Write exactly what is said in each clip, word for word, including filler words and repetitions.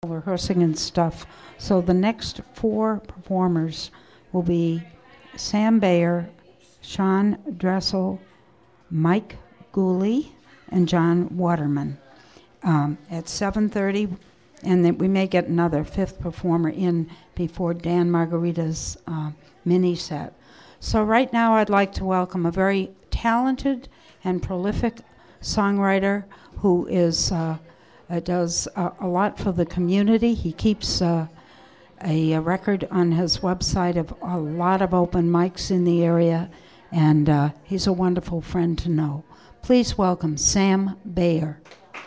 rehearsing and stuff. So the next four performers will be Sam Bayer, Sean Dressel, Mike Gooley, and John Waterman um, at seven thirty, and then we may get another fifth performer in before Dan Margarita's uh, mini set. So right now I'd like to welcome a very talented and prolific songwriter who is uh, uh, does uh, a lot for the community. He keeps uh, a, a record on his website of a lot of open mics in the area, and uh, he's a wonderful friend to know. Please welcome Sam Bayer.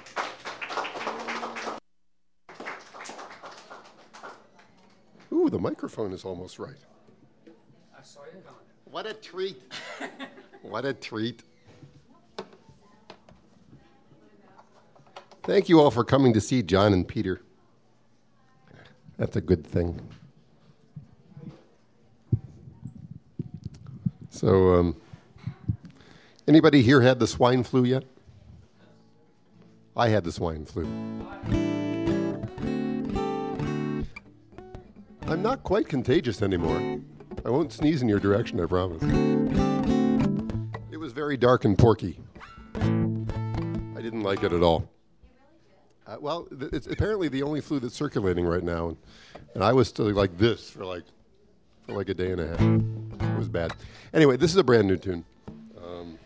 Ooh, the microphone is almost right. I saw you coming. What a treat. What a treat. Thank you all for coming to see John and Peter. That's a good thing. So, um, anybody here had the swine flu yet? I had the swine flu. I'm not quite contagious anymore. I won't sneeze in your direction, I promise. It was very dark and porky. I didn't like it at all. Uh, well, th- it's apparently the only flu that's circulating right now, and, and I was still like this for like for like a day and a half. It was bad. Anyway, this is a brand new tune, um,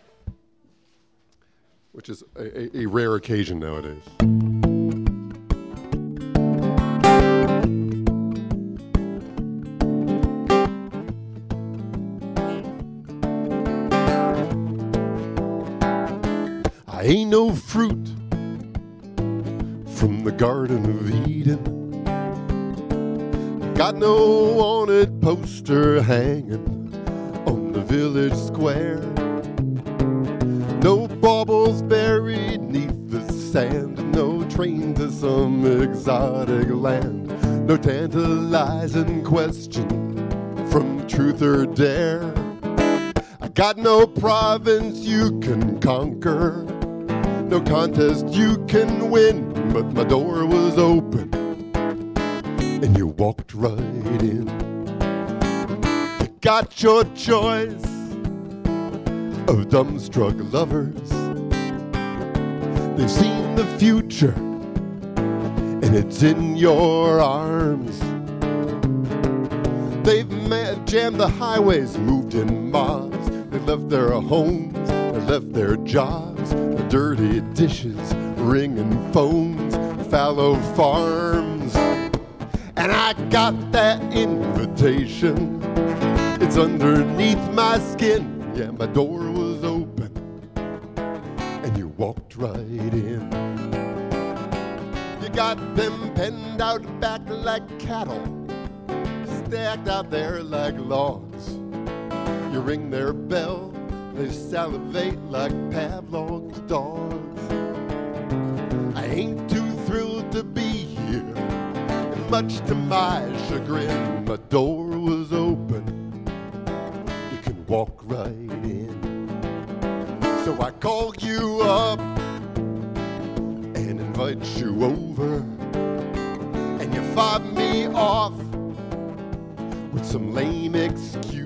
which is a, a, a rare occasion nowadays. I ain't no fruit from the Garden of Eden. Got no wanted poster hanging on the village square. No baubles buried neath the sand. No train to some exotic land. No tantalizing question from truth or dare. I got no province you can conquer. No contest you can win, but my door was open, and you walked right in. You got your choice of dumbstruck lovers. They've seen the future, and it's in your arms. They've ma- jammed the highways, moved in mobs. They left their homes, they left their jobs. Dirty dishes, ringing phones, fallow farms. And I got that invitation. It's underneath my skin. Yeah, my door was open, and you walked right in. You got them penned out back like cattle, stacked out there like logs. You ring their bell, they salivate like Pavlov's dogs. I ain't too thrilled to be here, and much to my chagrin, my door was open. You can walk right in. So I call you up and invite you over, and you fob me off with some lame excuse.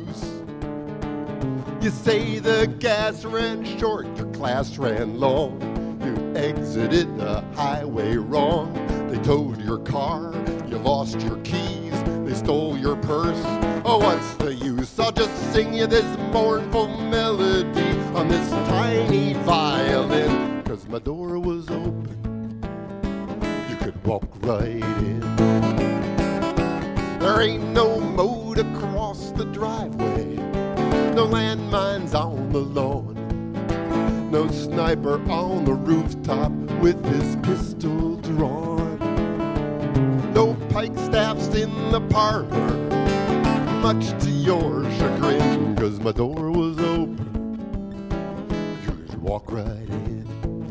You say the gas ran short, your class ran long. You exited the highway wrong. They towed your car, you lost your keys. They stole your purse. Oh, what's the use? I'll just sing you this mournful melody on this tiny violin. 'Cause my door was open, you could walk right in. There ain't no moat across the driveway, no landmines on the lawn, no sniper on the rooftop with his pistol drawn, no pike staffs in the parlor, much to your chagrin, 'cause my door was open, you could walk right in.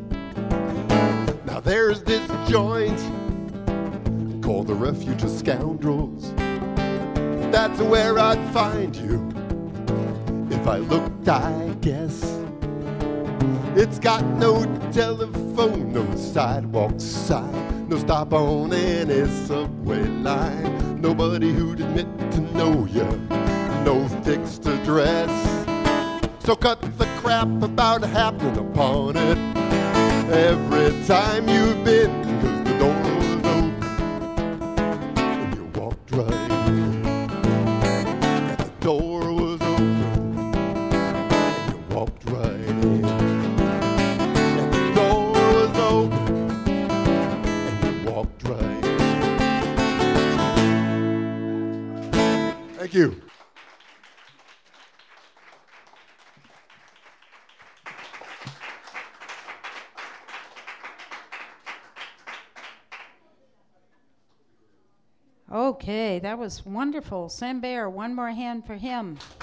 Now there's this joint called the Refuge of Scoundrels. That's where I'd find you if I looked, I guess. It's got no telephone, no sidewalk sign, No stop on any subway line. Nobody who'd admit to know you. No fixed address. So cut the crap about happening upon it every time you've been, 'cause the door was open and you walked right in. And the door was open and you walked right in. And the door was open and you walked right in. Thank you. Okay, that was wonderful. Sam Baer, one more hand for him.